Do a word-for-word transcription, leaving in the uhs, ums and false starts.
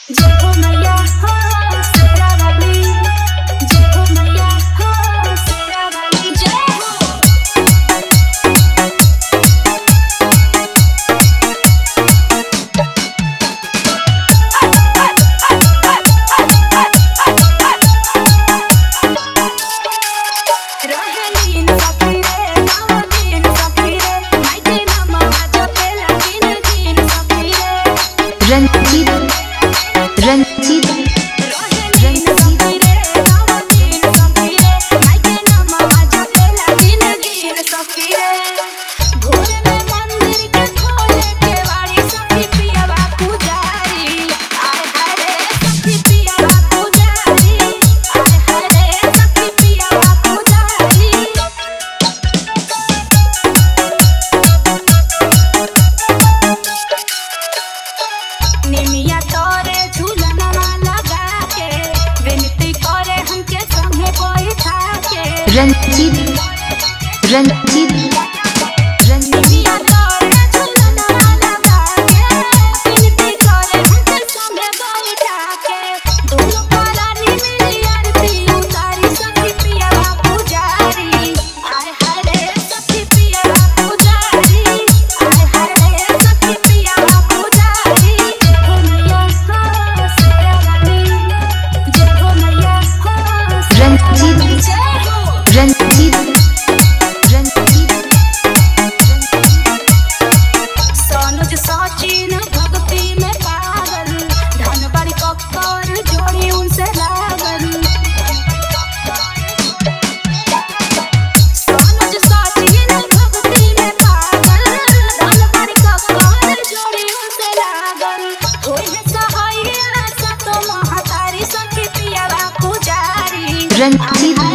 जय हो मैया हो शेरा वाली, जय हो मैया हो शेरा वाली, जय हो। रोहिणी सफीरे नावनीन सफीरे मायके नाम आजो पेला दिन दिन सफीरे रंजीत रंजीत रोहिणी सफीरे नावनीन सफीरे मायके नाम आजो पेला दिन दिन सफीरे। भोर में मंदिर के खोले के वाड़ी सखी पियावा पुजारी, आय हाय रे सखी पियावा पुजारी, आय हाय रे सखी पियावा पुजारी। निमिया तोरे झूलनवा लगा के विनती करे हमके संगे बैठा के। रंजीत रंजीत रंजीत निमिया तोरे झूलनवा लगा के विनती करे हमके संगे बैठा के। दोनों परानी मिली आरती उतारी सखी पियावा पुजारी, आय हाय रे सखी पियावा पुजारी, आय हाय रे सखी पियावा पुजारी। जय हो मैया हो शेरा वाली, जय हो मैया हो शेरा रंजीत वाली, जय हो। रंजीत रंजीत सोनुज सचिन भक्ति में पागल, धन बड़ी कक्कर जोड़ी उनसे लागल। सोनुज सचिन भक्ति में पागल, धन बड़ी कक्कर जोड़ी उनसे लागल। होई है सहाय सतो महतारी सखी पियावा पुजारी, रंजीत